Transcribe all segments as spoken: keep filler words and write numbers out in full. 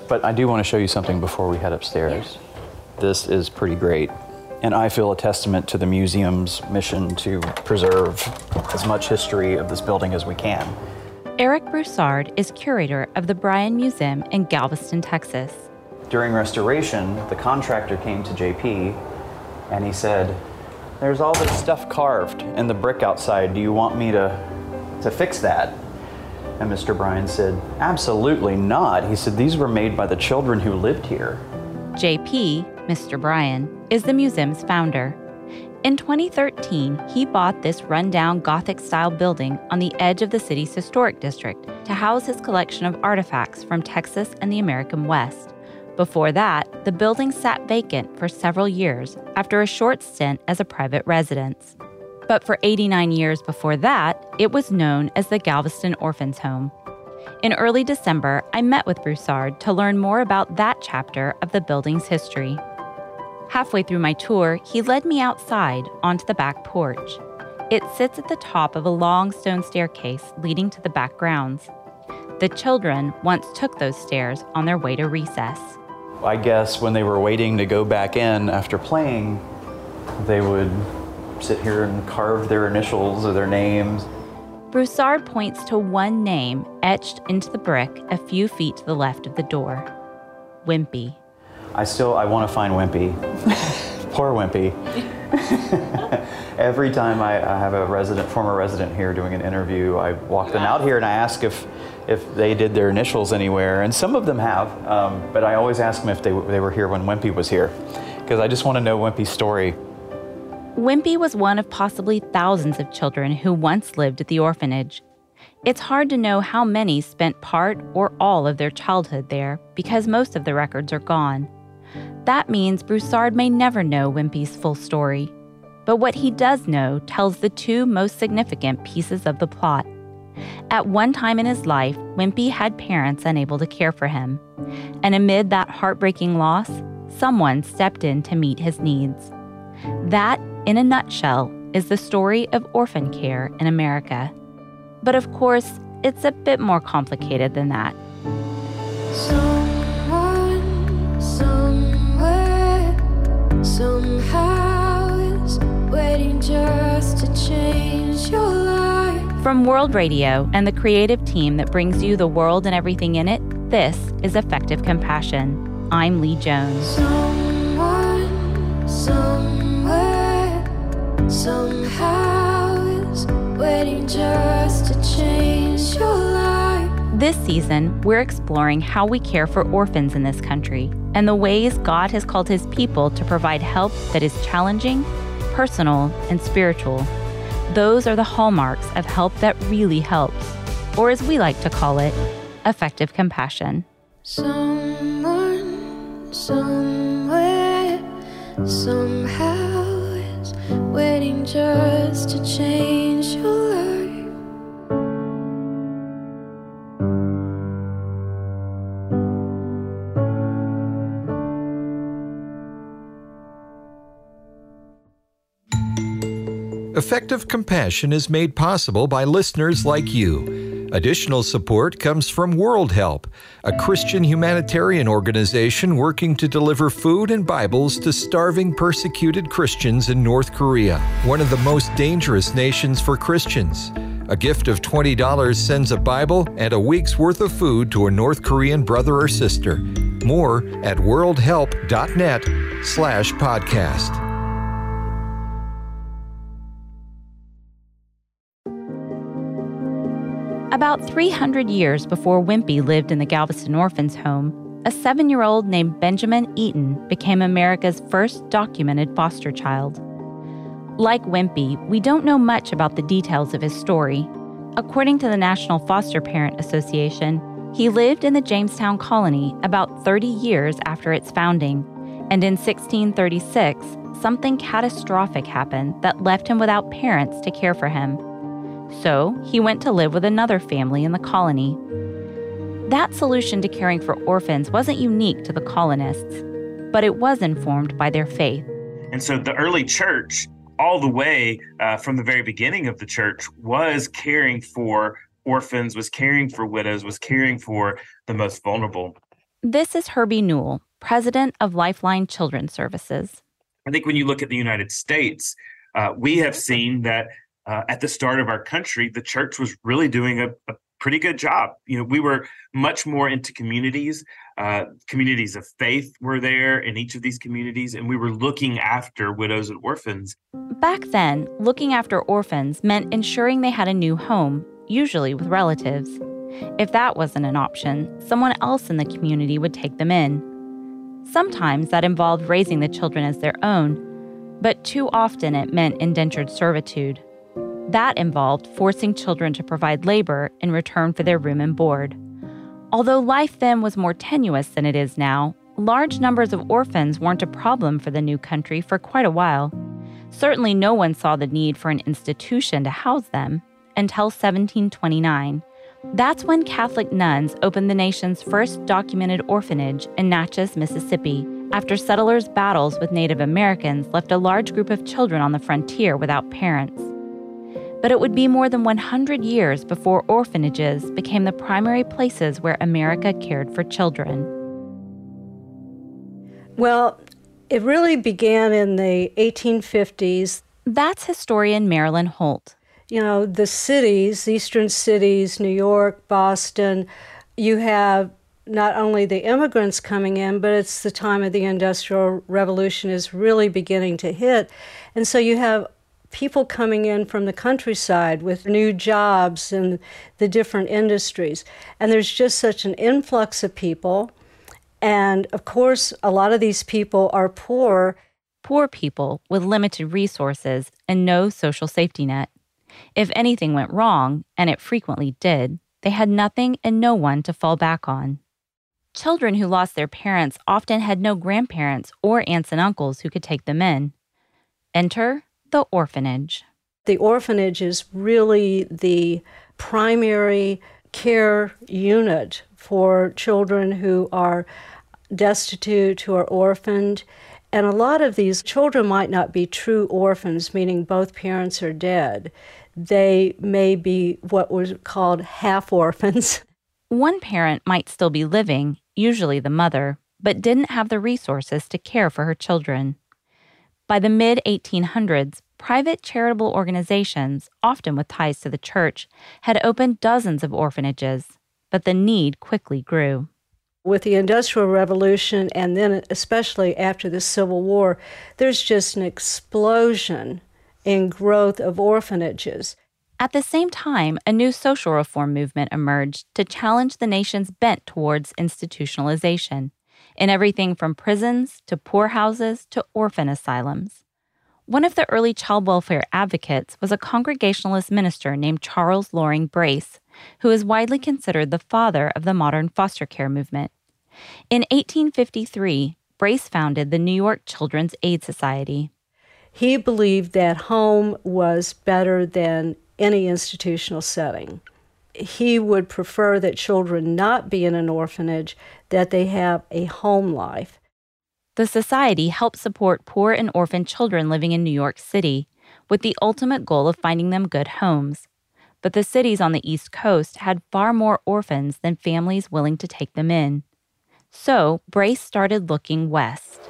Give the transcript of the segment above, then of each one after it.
But I do want to show you something before we head upstairs. Yeah. This is pretty great. And I feel a testament to the museum's mission to preserve as much history of this building as we can. Eric Broussard is curator of the Bryan Museum in Galveston, Texas. During restoration, the contractor came to J P and he said, "There's all this stuff carved in the brick outside. Do you want me to, to fix that?" And Mister Bryan said, "Absolutely not." He said, "These were made by the children who lived here." J P, Mister Bryan, is the museum's founder. In twenty thirteen, he bought this rundown Gothic-style building on the edge of the city's historic district to house his collection of artifacts from Texas and the American West. Before that, the building sat vacant for several years after a short stint as a private residence. But for eighty-nine years before that, it was known as the Galveston Orphans' Home. In early December, I met with Broussard to learn more about that chapter of the building's history. Halfway through my tour, he led me outside onto the back porch. It sits at the top of a long stone staircase leading to the back grounds. The children once took those stairs on their way to recess. I guess when they were waiting to go back in after playing, they would sit here and carve their initials or their names. Broussard points to one name etched into the brick a few feet to the left of the door. Wimpy. I still, I want to find Wimpy. Poor Wimpy. Every time I, I have a resident, former resident here doing an interview, I walk them out here and I ask if, if they did their initials anywhere. And some of them have, um, but I always ask them if they, they were here when Wimpy was here, because I just want to know Wimpy's story. Wimpy was one of possibly thousands of children who once lived at the orphanage. It's hard to know how many spent part or all of their childhood there because most of the records are gone. That means Broussard may never know Wimpy's full story. But what he does know tells the two most significant pieces of the plot. At one time in his life, Wimpy had parents unable to care for him. And amid that heartbreaking loss, someone stepped in to meet his needs. That, in a nutshell, is the story of orphan care in America. But of course, it's a bit more complicated than that. Someone, somewhere, somehow is waiting just to change your life. From World Radio and the creative team that brings you the world and everything in it, this is Effective Compassion. I'm Lee Jones. Someone, somewhere, somehow is waiting just to change your life. This season, we're exploring how we care for orphans in this country and the ways God has called his people to provide help that is challenging, personal, and spiritual. Those are the hallmarks of help that really helps, or as we like to call it, effective compassion. Someone, somewhere, somehow is waiting just to change your life. Effective Compassion is made possible by listeners like you. Additional support comes from World Help, a Christian humanitarian organization working to deliver food and Bibles to starving, persecuted Christians in North Korea, one of the most dangerous nations for Christians. A gift of twenty dollars sends a Bible and a week's worth of food to a North Korean brother or sister. More at worldhelp.net slash podcast. About three hundred years before Wimpy lived in the Galveston Orphans' Home, a seven-year-old named Benjamin Eaton became America's first documented foster child. Like Wimpy, we don't know much about the details of his story. According to the National Foster Parent Association, he lived in the Jamestown colony about thirty years after its founding, and in sixteen thirty-six, something catastrophic happened that left him without parents to care for him. So he went to live with another family in the colony. That solution to caring for orphans wasn't unique to the colonists, but it was informed by their faith. And so the early church, all the way uh, from the very beginning of the church, was caring for orphans, was caring for widows, was caring for the most vulnerable. This is Herbie Newell, president of Lifeline Children's Services. I think when you look at the United States, uh, we have seen that uh, at the start of our country, the church was really doing a, a pretty good job. You know, we were much more into communities. Uh, communities of faith were there in each of these communities, and we were looking after widows and orphans. Back then, looking after orphans meant ensuring they had a new home, usually with relatives. If that wasn't an option, someone else in the community would take them in. Sometimes that involved raising the children as their own, but too often it meant indentured servitude. That involved forcing children to provide labor in return for their room and board. Although life then was more tenuous than it is now, large numbers of orphans weren't a problem for the new country for quite a while. Certainly no one saw the need for an institution to house them until seventeen twenty-nine. That's when Catholic nuns opened the nation's first documented orphanage in Natchez, Mississippi, after settlers' battles with Native Americans left a large group of children on the frontier without parents. But it would be more than one hundred years before orphanages became the primary places where America cared for children. Well, it really began in the eighteen fifties. That's historian Marilyn Holt. You know, the cities, eastern cities, New York, Boston, you have not only the immigrants coming in, but it's the time of the Industrial Revolution is really beginning to hit. And so you have people coming in from the countryside with new jobs in the different industries. And there's just such an influx of people. And of course, a lot of these people are poor. Poor people with limited resources and no social safety net. If anything went wrong, and it frequently did, they had nothing and no one to fall back on. Children who lost their parents often had no grandparents or aunts and uncles who could take them in. Enter the orphanage. The orphanage is really the primary care unit for children who are destitute, who are orphaned. And a lot of these children might not be true orphans, meaning both parents are dead. They may be what was called half orphans. One parent might still be living, usually the mother, but didn't have the resources to care for her children. By the mid eighteen hundreds, private charitable organizations, often with ties to the church, had opened dozens of orphanages, but the need quickly grew. With the Industrial Revolution, and then especially after the Civil War, there's just an explosion in growth of orphanages. At the same time, a new social reform movement emerged to challenge the nation's bent towards institutionalization, in everything from prisons to poorhouses to orphan asylums. One of the early child welfare advocates was a Congregationalist minister named Charles Loring Brace, who is widely considered the father of the modern foster care movement. In eighteen fifty-three, Brace founded the New York Children's Aid Society. He believed that home was better than any institutional setting. He would prefer that children not be in an orphanage, that they have a home life. The society helps support poor and orphan children living in New York City, with the ultimate goal of finding them good homes. But the cities on the East Coast had far more orphans than families willing to take them in. So Brace started looking west.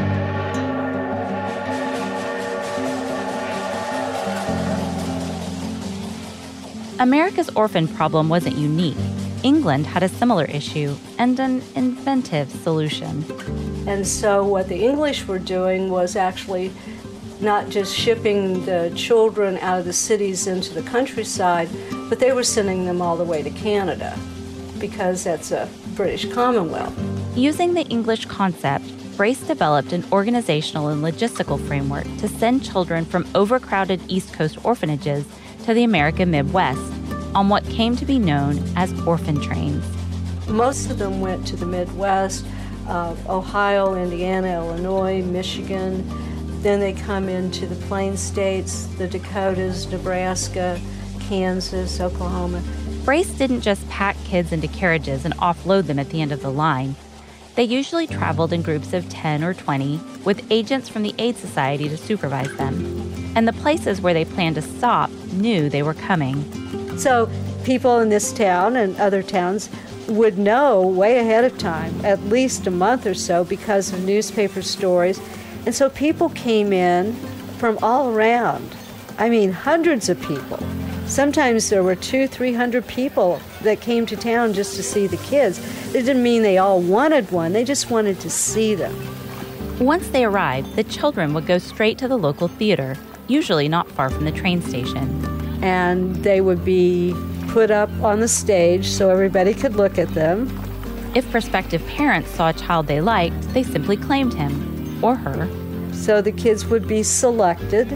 America's orphan problem wasn't unique. England had a similar issue and an inventive solution. And so what the English were doing was actually not just shipping the children out of the cities into the countryside, but they were sending them all the way to Canada, because that's a British Commonwealth. Using the English concept, Brace developed an organizational and logistical framework to send children from overcrowded East Coast orphanages to the American Midwest on what came to be known as orphan trains. Most of them went to the Midwest, uh, Ohio, Indiana, Illinois, Michigan. Then they come into the Plain States, the Dakotas, Nebraska, Kansas, Oklahoma. Brace didn't just pack kids into carriages and offload them at the end of the line. They usually traveled in groups of ten or twenty, with agents from the Aid Society to supervise them. And the places where they planned to stop knew they were coming. So people in this town and other towns would know way ahead of time, at least a month or so, because of newspaper stories. And so people came in from all around. I mean, hundreds of people. Sometimes there were two, three hundred people that came to town just to see the kids. It didn't mean they all wanted one, they just wanted to see them. Once they arrived, the children would go straight to the local theater, usually not far from the train station. And they would be put up on the stage so everybody could look at them. If prospective parents saw a child they liked, they simply claimed him, or her. So the kids would be selected,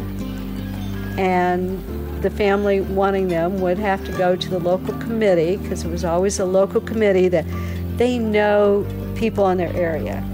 and the family wanting them would have to go to the local committee, because there was always a local committee that they know people in their area.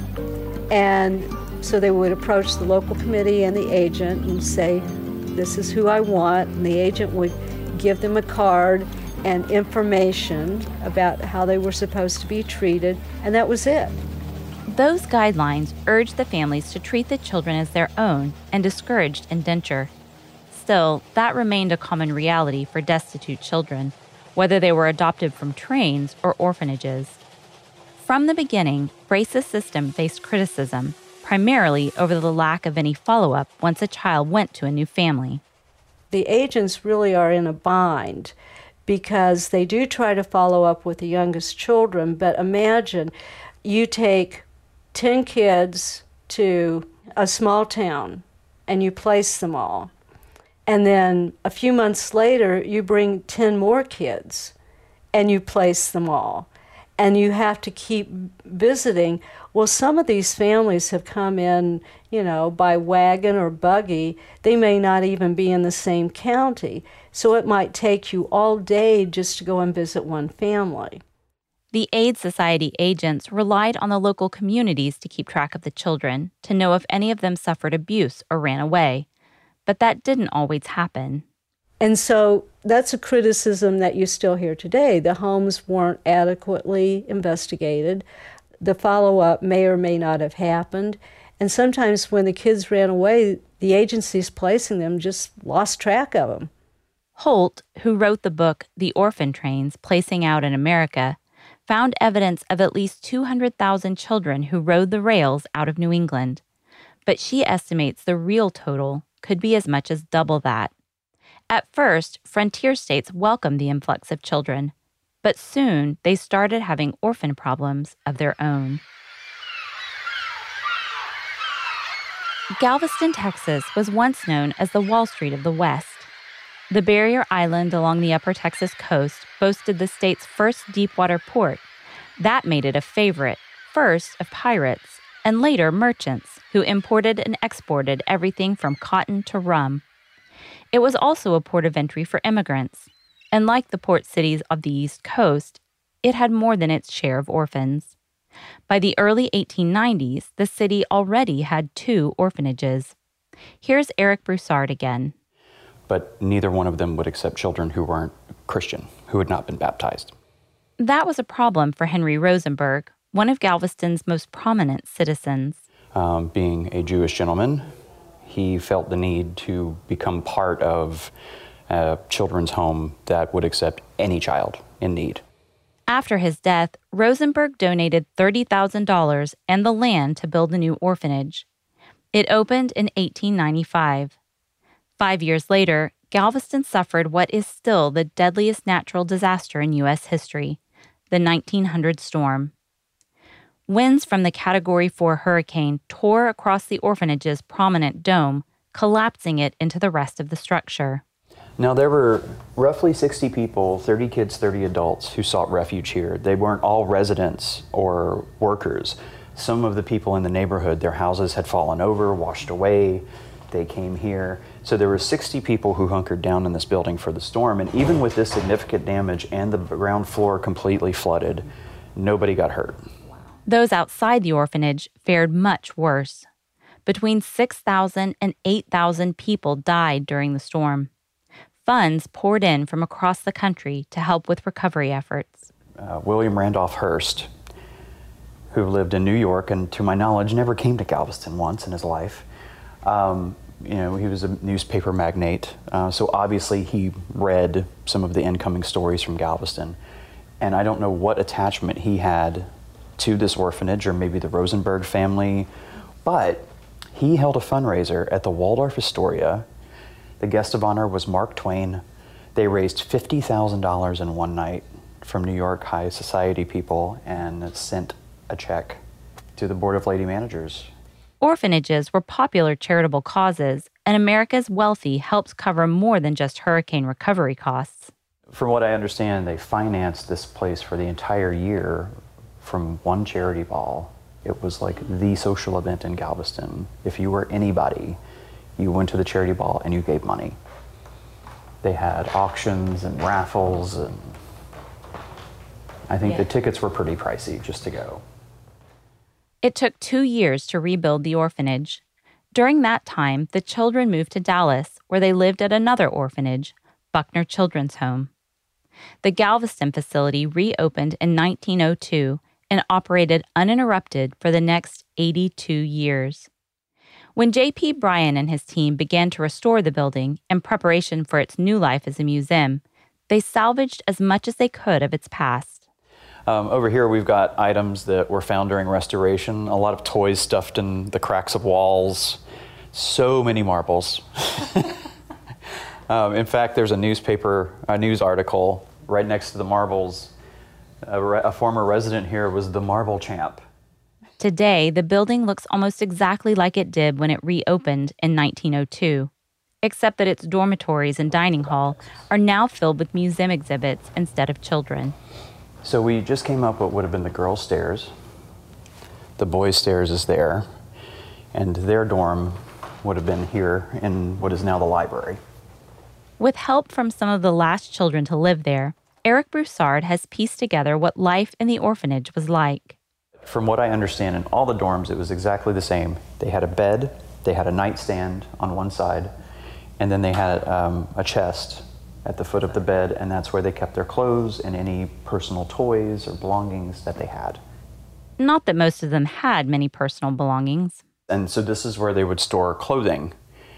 And so they would approach the local committee and the agent and say, this is who I want, and the agent would give them a card and information about how they were supposed to be treated, and that was it. Those guidelines urged the families to treat the children as their own and discouraged indenture. Still, that remained a common reality for destitute children, whether they were adopted from trains or orphanages. From the beginning, Brace's system faced criticism, primarily over the lack of any follow-up once a child went to a new family. The agents really are in a bind because they do try to follow up with the youngest children, but imagine you take ten kids to a small town and you place them all. And then a few months later, you bring ten more kids and you place them all. And you have to keep visiting. Well, some of these families have come in, you know, by wagon or buggy. They may not even be in the same county. So it might take you all day just to go and visit one family. The Aid Society agents relied on the local communities to keep track of the children, to know if any of them suffered abuse or ran away. But that didn't always happen. And so that's a criticism that you still hear today. The homes weren't adequately investigated. The follow-up may or may not have happened. And sometimes when the kids ran away, the agencies placing them just lost track of them. Holt, who wrote the book The Orphan Trains, Placing Out in America, found evidence of at least two hundred thousand children who rode the rails out of New England. But she estimates the real total could be as much as double that. At first, frontier states welcomed the influx of children, but soon they started having orphan problems of their own. Galveston, Texas was once known as the Wall Street of the West. The barrier island along the upper Texas coast boasted the state's first deepwater port. That made it a favorite, first of pirates, and later merchants, who imported and exported everything from cotton to rum. It was also a port of entry for immigrants, and like the port cities of the East Coast, it had more than its share of orphans. By the early eighteen nineties, the city already had two orphanages. Here's Eric Broussard again. But neither one of them would accept children who weren't Christian, who had not been baptized. That was a problem for Henry Rosenberg, one of Galveston's most prominent citizens. Um, being a Jewish gentleman, he felt the need to become part of a children's home that would accept any child in need. After his death, Rosenberg donated thirty thousand dollars and the land to build a new orphanage. It opened in eighteen ninety-five. Five years later, Galveston suffered what is still the deadliest natural disaster in U S history, the nineteen hundred storm. Winds from the Category four hurricane tore across the orphanage's prominent dome, collapsing it into the rest of the structure. Now, there were roughly sixty people, thirty kids, thirty adults, who sought refuge here. They weren't all residents or workers. Some of the people in the neighborhood, their houses had fallen over, washed away. They came here. So there were sixty people who hunkered down in this building for the storm. And even with this significant damage and the ground floor completely flooded, nobody got hurt. Those outside the orphanage fared much worse. Between six thousand and eight thousand people died during the storm. Funds poured in from across the country to help with recovery efforts. Uh, William Randolph Hearst, who lived in New York and to my knowledge never came to Galveston once in his life, um, you know, he was a newspaper magnate, uh, so obviously he read some of the incoming stories from Galveston. And I don't know what attachment he had to this orphanage or maybe the Rosenberg family, but he held a fundraiser at the Waldorf Astoria. The guest of honor was Mark Twain. They raised fifty thousand dollars in one night from New York high society people and sent a check to the Board of Lady Managers. Orphanages were popular charitable causes, and America's wealthy helps cover more than just hurricane recovery costs. From what I understand, they financed this place for the entire year from one charity ball. It was like the social event in Galveston. If you were anybody, you went to the charity ball and you gave money. They had auctions and raffles, and I think Yeah. the tickets were pretty pricey just to go. It took two years to rebuild the orphanage. During that time, the children moved to Dallas, where they lived at another orphanage, Buckner Children's Home. The Galveston facility reopened in nineteen oh two and operated uninterrupted for the next eighty-two years. When J P. Bryan and his team began to restore the building in preparation for its new life as a museum, they salvaged as much as they could of its past. Um, over here, we've got items that were found during restoration, a lot of toys stuffed in the cracks of walls, so many marbles. um, in fact, there's a newspaper, a news article right next to the marbles. A, re- a former resident here was the marble champ. Today, the building looks almost exactly like it did when it reopened in nineteen oh two, except that its dormitories and dining hall are now filled with museum exhibits instead of children. So we just came up what would have been the girls' stairs. The boys' stairs is there, and their dorm would have been here in what is now the library. With help from some of the last children to live there, Eric Broussard has pieced together what life in the orphanage was like. From what I understand, in all the dorms, it was exactly the same. They had a bed, they had a nightstand on one side, and then they had um, a chest at the foot of the bed, and that's where they kept their clothes and any personal toys or belongings that they had. Not that most of them had many personal belongings. And so this is where they would store clothing.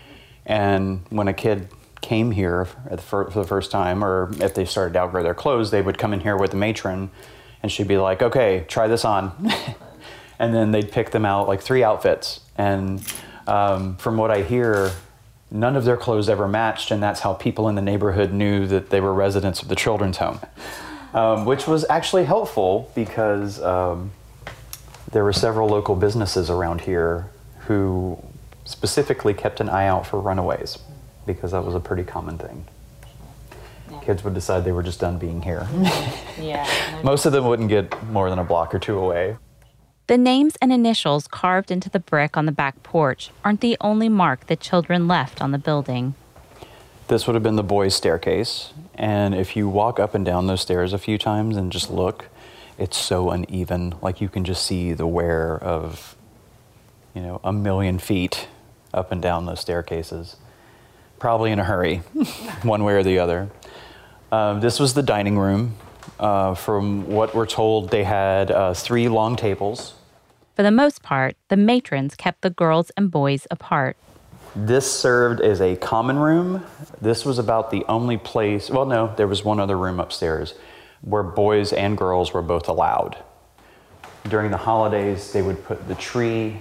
And when a kid came here for the first time, or if they started to outgrow their clothes, they would come in here with the matron, and she'd be like, okay, try this on. And then they'd pick them out like three outfits. And um, from what I hear, none of their clothes ever matched, and that's how people in the neighborhood knew that they were residents of the children's home, um, which was actually helpful because um, there were several local businesses around here who specifically kept an eye out for runaways, because that was a pretty common thing. Yeah. Kids would decide they were just done being here. Yeah. Most of them wouldn't get more than a block or two away. The names and initials carved into the brick on the back porch aren't the only mark the children left on the building. This would have been the boys' staircase, and if you walk up and down those stairs a few times and just look, it's so uneven. Like you can just see the wear of, you know, a million feet up and down those staircases. Probably in a hurry, one way or the other. Uh, this was the dining room. Uh, from what we're told, they had uh, three long tables. For the most part, the matrons kept the girls and boys apart. This served as a common room. This was about the only place, well, no, there was one other room upstairs where boys and girls were both allowed. During the holidays, they would put the tree,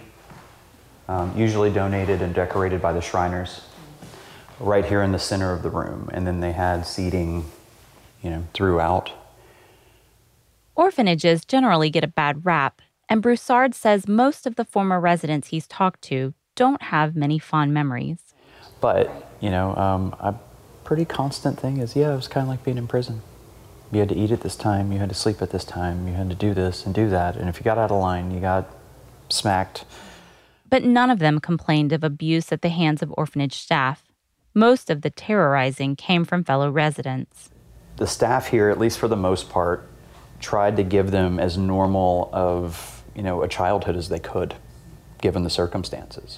um, usually donated and decorated by the Shriners, right here in the center of the room. And then they had seating, you know, throughout. Orphanages generally get a bad rap, and Broussard says most of the former residents he's talked to don't have many fond memories. But, you know, um, a pretty constant thing is, yeah, it was kind of like being in prison. You had to eat at this time, you had to sleep at this time, you had to do this and do that, and if you got out of line, you got smacked. But none of them complained of abuse at the hands of orphanage staff. Most of the terrorizing came from fellow residents. The staff here, at least for the most part, tried to give them as normal of, you know, a childhood as they could, given the circumstances.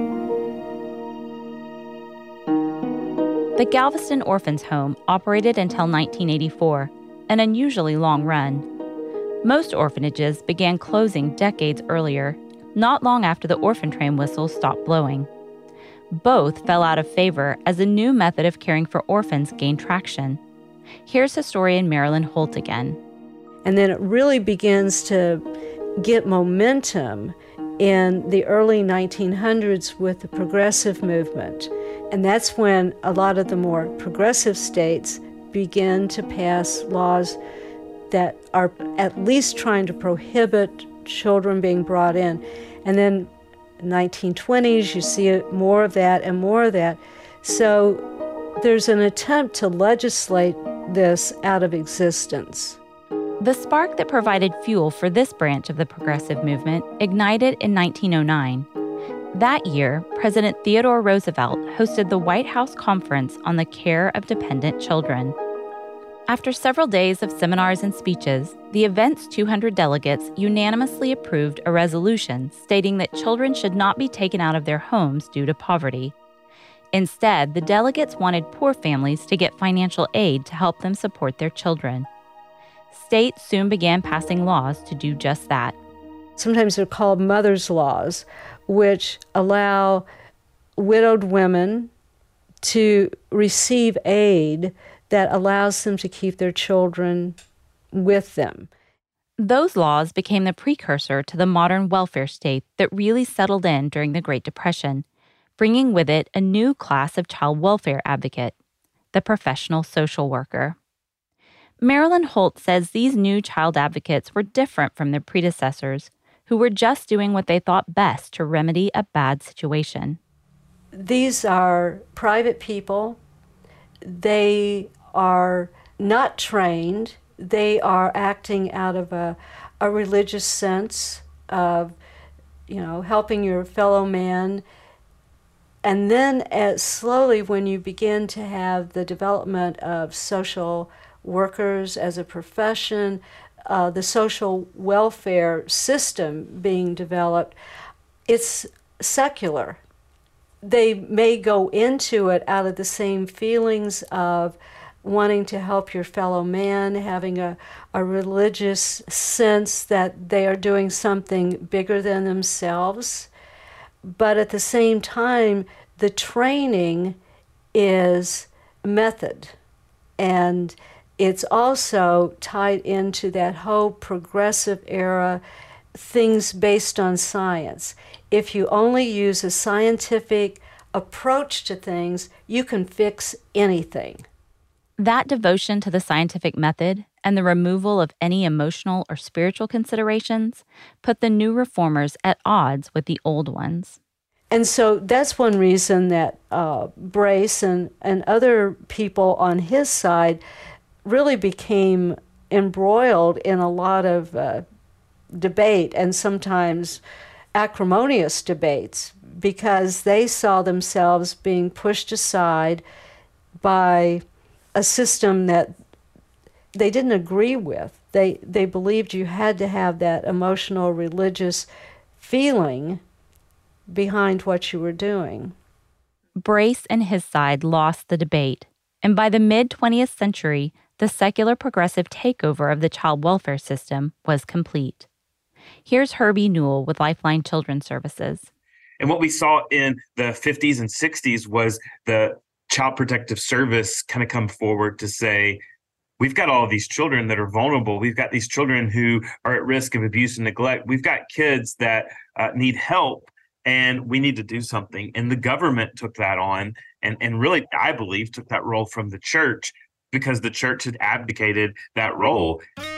The Galveston Orphans' Home operated until nineteen eighty-four, an unusually long run. Most orphanages began closing decades earlier, not long after the orphan train whistle stopped blowing. Both fell out of favor as a new method of caring for orphans gained traction. Here's historian Marilyn Holt again. And then it really begins to get momentum in the early nineteen hundreds with the progressive movement. And that's when a lot of the more progressive states begin to pass laws that are at least trying to prohibit children being brought in. And then nineteen twenties, you see more of that and more of that. So there's an attempt to legislate this out of existence. The spark that provided fuel for this branch of the progressive movement ignited in nineteen oh nine. That year, President Theodore Roosevelt hosted the White House Conference on the Care of Dependent Children. After several days of seminars and speeches, the event's two hundred delegates unanimously approved a resolution stating that children should not be taken out of their homes due to poverty. Instead, the delegates wanted poor families to get financial aid to help them support their children. States soon began passing laws to do just that. Sometimes they're called mother's laws, which allow widowed women to receive aid that allows them to keep their children with them. Those laws became the precursor to the modern welfare state that really settled in during the Great Depression, bringing with it a new class of child welfare advocate, the professional social worker. Marilyn Holt says these new child advocates were different from their predecessors, who were just doing what they thought best to remedy a bad situation. These are private people. They are not trained. They are acting out of a, a religious sense of, you know, helping your fellow man. And then as slowly, when you begin to have the development of social workers as a profession, uh, the social welfare system being developed, it's secular. They may go into it out of the same feelings of wanting to help your fellow man, having a, a religious sense that they are doing something bigger than themselves. But at the same time, the training is method, and it's also tied into that whole progressive era, things based on science. If you only use a scientific approach to things, you can fix anything. That devotion to the scientific method and the removal of any emotional or spiritual considerations put the new reformers at odds with the old ones. And so that's one reason that uh, Brace and, and other people on his side really became embroiled in a lot of uh, debate, and sometimes acrimonious debates, because they saw themselves being pushed aside by a system that they didn't agree with. They, they believed you had to have that emotional, religious feeling behind what you were doing. Brace and his side lost the debate, and by the mid-twentieth century, the secular progressive takeover of the child welfare system was complete. Here's Herbie Newell with Lifeline Children's Services. And what we saw in the fifties and sixties was the Child Protective Service kind of come forward to say, we've got all of these children that are vulnerable. We've got these children who are at risk of abuse and neglect. We've got kids that uh, need help, and we need to do something. And the government took that on, and, and really, I believe, took that role from the church, because the church had abdicated that role.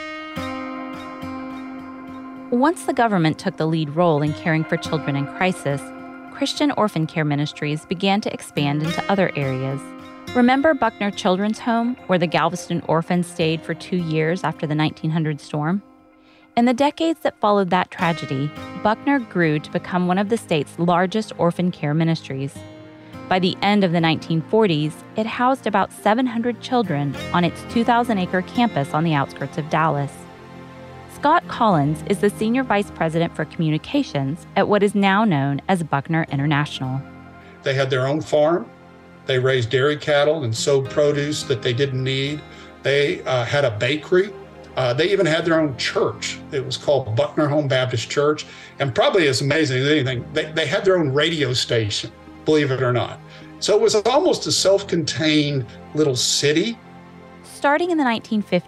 Once the government took the lead role in caring for children in crisis, Christian orphan care ministries began to expand into other areas. Remember Buckner Children's Home, where the Galveston orphans stayed for two years after the nineteen hundred storm? In the decades that followed that tragedy, Buckner grew to become one of the state's largest orphan care ministries. By the end of the nineteen forties, it housed about seven hundred children on its two thousand acre campus on the outskirts of Dallas. Scott Collins is the Senior Vice President for Communications at what is now known as Buckner International. They had their own farm. They raised dairy cattle and sowed produce that they didn't need. They uh, had a bakery. Uh, they even had their own church. It was called Buckner Home Baptist Church. And probably as amazing as anything, they, they had their own radio station, believe it or not. So it was almost a self-contained little city. Starting in the nineteen fifties,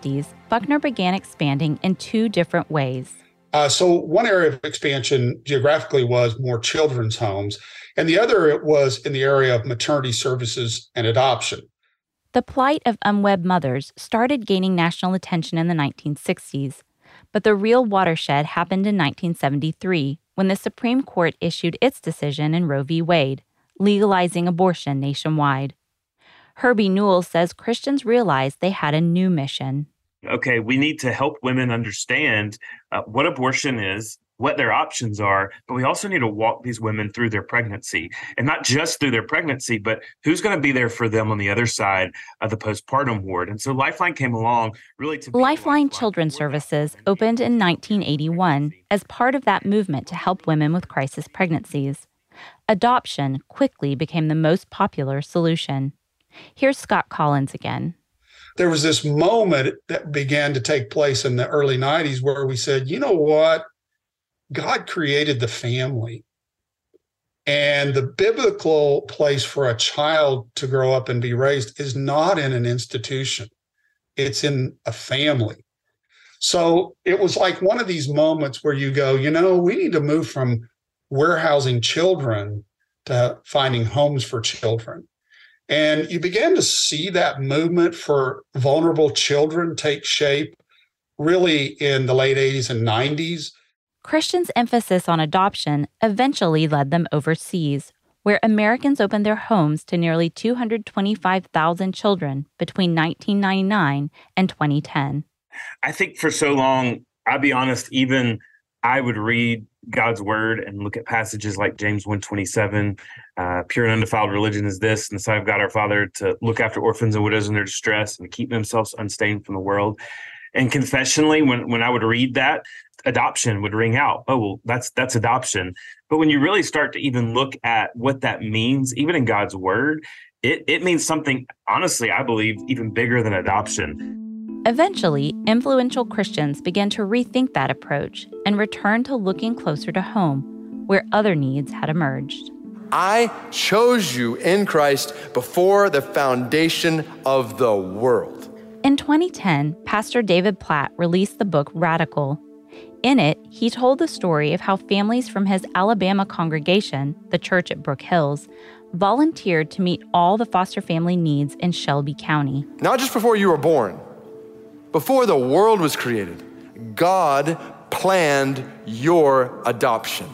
Buckner began expanding in two different ways. Uh, so one area of expansion geographically was more children's homes, and the other was in the area of maternity services and adoption. The plight of unwed mothers started gaining national attention in the nineteen sixties, but the real watershed happened in nineteen seventy-three when the Supreme Court issued its decision in Roe v. Wade, legalizing abortion nationwide. Herbie Newell says Christians realized they had a new mission. Okay, we need to help women understand uh, what abortion is, what their options are, but we also need to walk these women through their pregnancy, and not just through their pregnancy, but who's going to be there for them on the other side of the postpartum ward. And so Lifeline came along really to... Lifeline Children's Services opened in nineteen eighty-one as part of that movement to help women with crisis pregnancies. Adoption quickly became the most popular solution. Here's Scott Collins again. There was this moment that began to take place in the early nineties where we said, you know what? God created the family. And the biblical place for a child to grow up and be raised is not in an institution. It's in a family. So it was like one of these moments where you go, you know, we need to move from warehousing children to finding homes for children. And you began to see that movement for vulnerable children take shape really in the late eighties and nineties. Christians' emphasis on adoption eventually led them overseas, where Americans opened their homes to nearly two hundred twenty-five thousand children between nineteen ninety-nine and twenty ten. I think for so long, I'll be honest, even I would read God's word and look at passages like James one twenty-seven, uh, pure and undefiled religion is this, and the Son of God our Father, to look after orphans and widows in their distress and keep themselves unstained from the world. And confessionally, when, when I would read that, adoption would ring out. Oh, well, that's that's adoption. But when you really start to even look at what that means, even in God's word, it, it means something, honestly, I believe, even bigger than adoption. Eventually, influential Christians began to rethink that approach and return to looking closer to home, where other needs had emerged. I chose you in Christ before the foundation of the world. In twenty ten, Pastor David Platt released the book Radical. In it, he told the story of how families from his Alabama congregation, the church at Brook Hills, volunteered to meet all the foster family needs in Shelby County. Not just before you were born, before the world was created, God planned your adoption.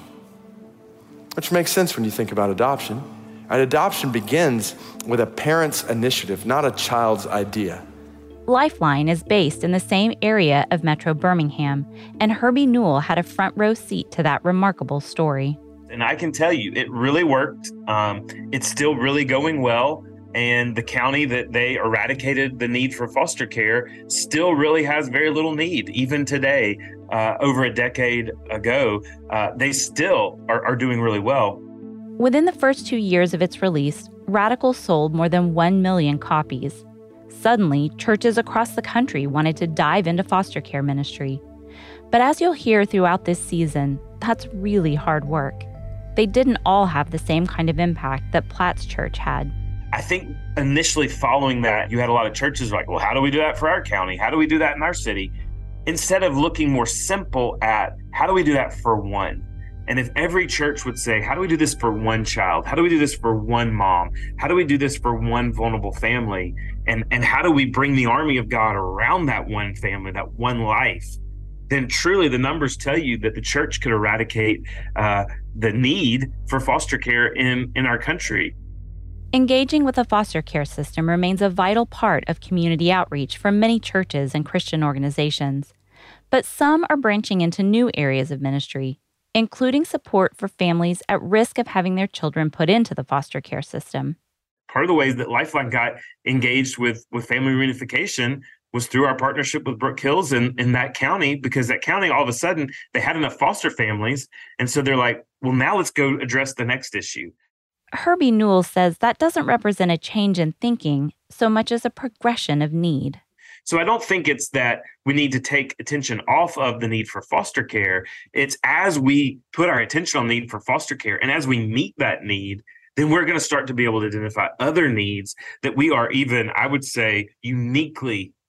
Which makes sense when you think about adoption. Right? Adoption begins with a parent's initiative, not a child's idea. Lifeline is based in the same area of Metro Birmingham, and Herbie Newell had a front row seat to that remarkable story. And I can tell you, it really worked. Um, it's still really going well. And the county that they eradicated the need for foster care still really has very little need. Even today, uh, over a decade ago, uh, they still are, are doing really well. Within the first two years of its release, Radical sold more than one million copies. Suddenly, churches across the country wanted to dive into foster care ministry. But as you'll hear throughout this season, that's really hard work. They didn't all have the same kind of impact that Platt's church had. I think initially following that, you had a lot of churches like, well, how do we do that for our county? How do we do that in our city? Instead of looking more simple at how do we do that for one? And if every church would say, how do we do this for one child? How do we do this for one mom? How do we do this for one vulnerable family? And, and how do we bring the army of God around that one family, that one life? Then truly the numbers tell you that the church could eradicate uh, the need for foster care in, in our country. Engaging with the foster care system remains a vital part of community outreach for many churches and Christian organizations. But some are branching into new areas of ministry, including support for families at risk of having their children put into the foster care system. Part of the ways that Lifeline got engaged with, with family reunification was through our partnership with Brook Hills in, in that county, because that county, all of a sudden, they had enough foster families. And so they're like, well, now let's go address the next issue. Herbie Newell says that doesn't represent a change in thinking so much as a progression of need. So I don't think it's that we need to take attention off of the need for foster care. It's as we put our attention on the need for foster care and as we meet that need, then we're going to start to be able to identify other needs that we are even, I would say, uniquely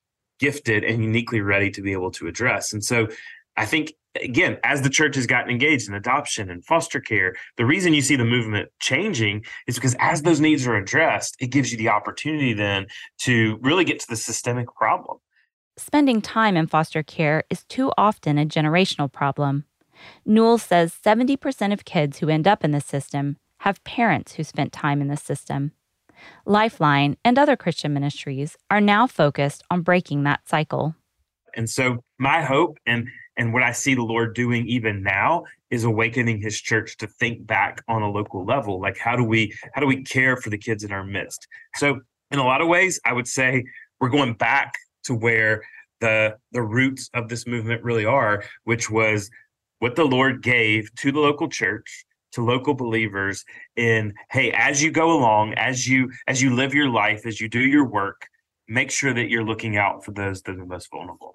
gifted and uniquely ready to be able to address. And so I think, again, as the church has gotten engaged in adoption and foster care, the reason you see the movement changing is because as those needs are addressed, it gives you the opportunity then to really get to the systemic problem. Spending time in foster care is too often a generational problem. Newell says seventy percent of kids who end up in the system have parents who spent time in the system. Lifeline and other Christian ministries are now focused on breaking that cycle. And so my hope and and what I see the Lord doing even now is awakening his church to think back on a local level. Like, how do we how do we care for the kids in our midst? So in a lot of ways, I would say we're going back to where the the roots of this movement really are, which was what the Lord gave to the local church, to local believers in, hey, as you go along, as you as you live your life, as you do your work, make sure that you're looking out for those that are most vulnerable.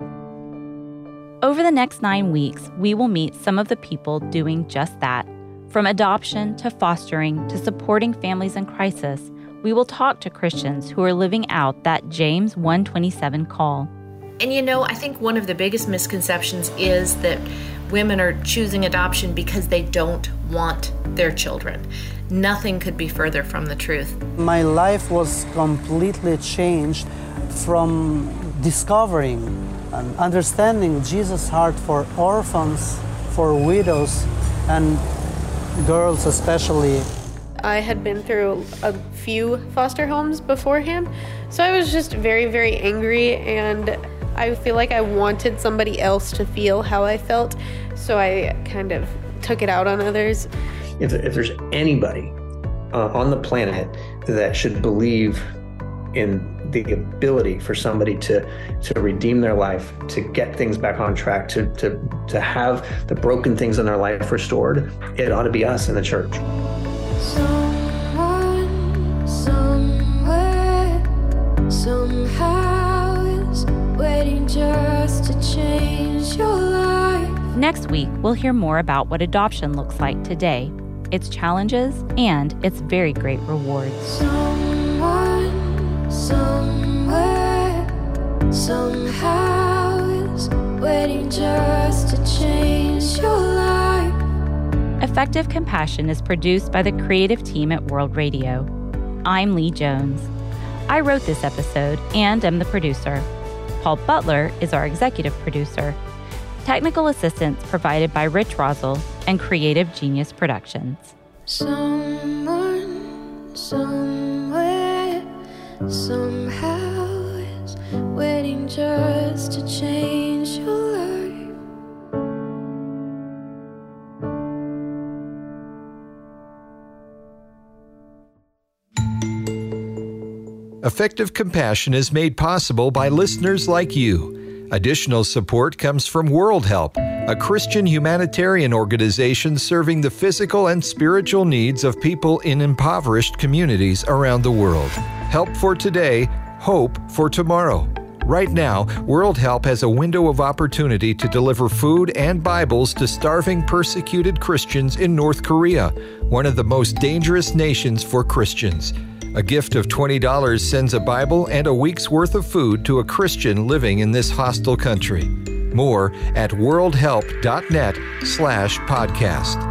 Over the next nine weeks, we will meet some of the people doing just that. From adoption to fostering to supporting families in crisis, we will talk to Christians who are living out that James one twenty-seven call. And you know, I think one of the biggest misconceptions is that women are choosing adoption because they don't want their children. Nothing could be further from the truth. My life was completely changed from discovering and understanding Jesus' heart for orphans, for widows, and girls especially. I had been through a few foster homes beforehand, so I was just very, very angry, and I feel like I wanted somebody else to feel how I felt, so I kind of took it out on others. If, if there's anybody uh, on the planet that should believe in the ability for somebody to to redeem their life, to get things back on track, to to to have the broken things in their life restored, it ought to be us in the church. Someone, somewhere, somehow is waiting just to change your life. Next week, we'll hear more about what adoption looks like today, its challenges, and its very great rewards. Someone, somewhere, somehow is waiting just to change your life. Effective Compassion is produced by the creative team at World Radio. I'm Lee Jones. I wrote this episode and am the producer. Paul Butler is our executive producer. Technical assistance provided by Rich Rosel and Creative Genius Productions. Someone, somewhere, somehow is waiting just to change your life. Effective Compassion is made possible by listeners like you. Additional support comes from World Help, a Christian humanitarian organization serving the physical and spiritual needs of people in impoverished communities around the world. Help for today, hope for tomorrow. Right now, World Help has a window of opportunity to deliver food and Bibles to starving, persecuted Christians in North Korea, one of the most dangerous nations for Christians. A gift of twenty dollars sends a Bible and a week's worth of food to a Christian living in this hostile country. More at worldhelp.net slash podcast.